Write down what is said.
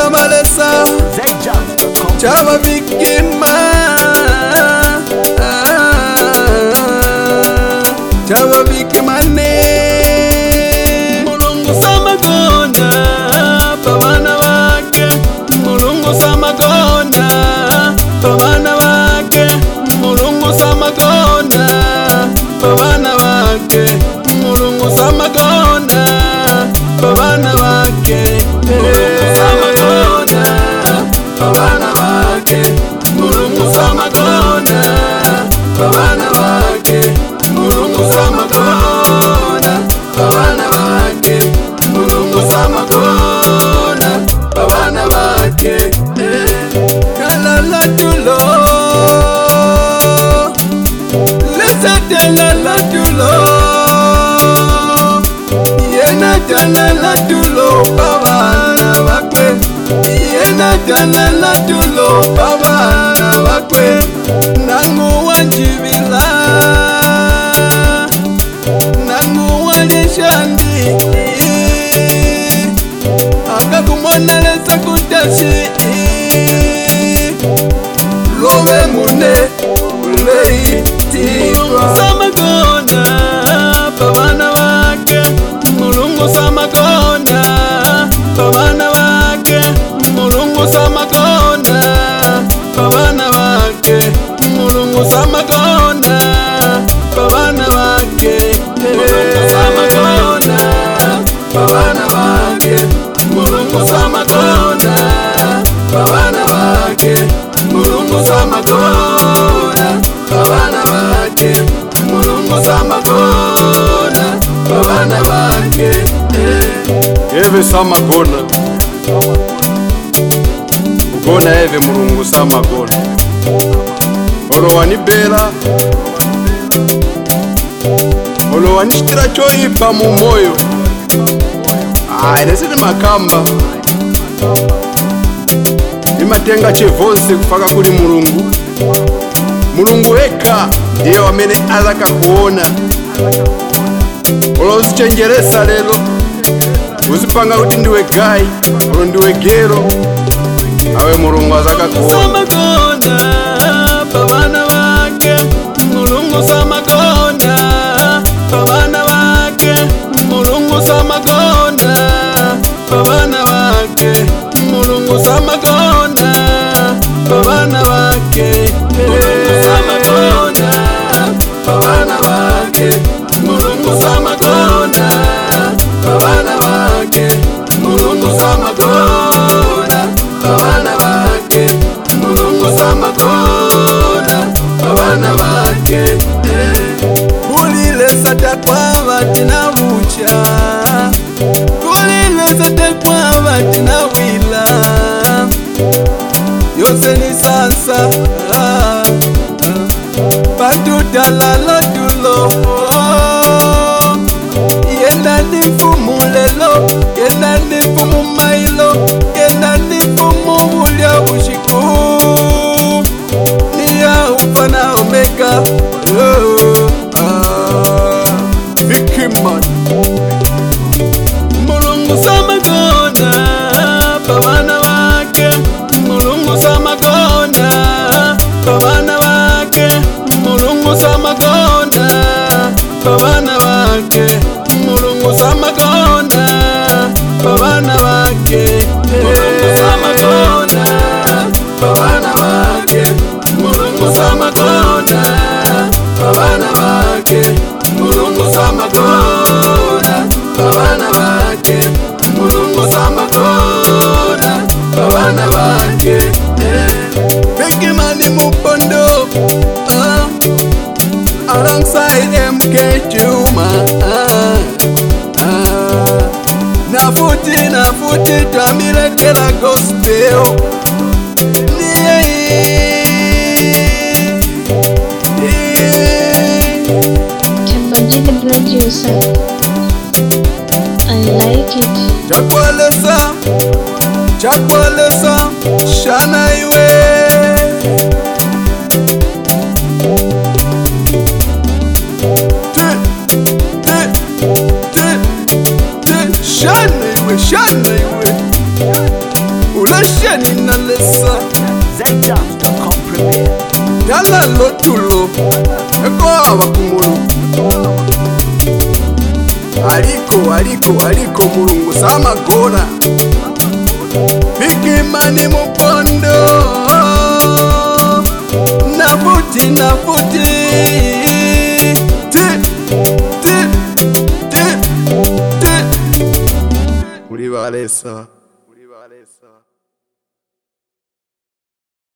Chabalesa, Chababikima, Chababikimane, Mulungu Samagonda, Pavana Wake, Mulungu Samagonda, Pavana Wake, Mulungu Samagonda, Pavana Wake, Mulungu Samagonda, Pavana Wake, Samagonda, Pavana Wake, Mulungu Samagonda, Pavana Wake, Mulungu Samagonda, Pavana Wake, Mulungu Samagonda, Pavana Wake, Kalala Tulo, Kalala Tulo, Yena Kalala Tulo, Pavana Wake, Yena Kalala Tulo, Pavana Wake, Nangu Wanjibila, Nangu Wanjishandi, Akakumwana Lesa Kuntashi, Lowe Mune, Ulei Tigwa Samagonda, Pavana Wake, Mulungu Samagonda, Pavana Wake, Mulungu Samagonda, Pavana Wake, Mulungu Samagonda, Pavana Wake, Mulungu Samagonda, Pavana Wake, Mulungu Samagonda, Pavana Wake, Mulungu Samagonda, Pavana Wake, Mulungu Samagonda, Pavana Wake, Eve Samagonda, Ugona Eve Mulungu Samagonda, Olo wanibela, Olo wanishitira choipa mu moyo, Nesini makamba, Imatenga chevonse kufaka kuli Mulungu, Mulungu eka ndiye wamene azaka kuona. Olo usichenjeresa lelo, uzipanga kuti ndiwe gai, olo ndiwe gero, awe Mulungu azaka kuona. Samagonda, Pavana Wake, Mulungu Samagonda, Pavana Wake, Mulungu Samagonda, Pavana Wake, Mulungu Samagonda, Pavana Wake, Mulungu Samagonda, Pavana Wake, Mulungu Samagonda, Pavana Wake, Mulungu Samagonda, Pavana Wake, Mulungu Samagonda, Pavana Wake, Kulile sata kwa vatina vucha, Kulile sata kwa vatina wila, Yose ni sasa, Patudalala tulo, Yenda ni fumu lelo, Yenda ni fumu mailo, Yenda ni fumu ulia ushiku, Nia ufana omega, Vikiman, Mulungu Samagonda, Pavana Wake, Mulungu Samagonda, Pavana Wake, Mulungu Samagonda, Pavana Wake, Mulungu Samagonda, Pavana Wake, Mulungu Samagonda, Pavana Wake, Mulungu Samagonda, Pavana Wake, Mulungu Samagonda, Pavana Wake, Mulungu Samagonda, Pavana Wake, Bigimani Mupondo, alongside MK Juma, Nafuti Tamile Kela Gospel, Chapaji the producer, I like it. Chakwalesa, Shana Iwe, Shana Iwe, ulesheni nalesa ZDubs.com Premier. dala lotulo eko abakumulu aliko mulungu samagona bigimani mukondo nafuti uli balesa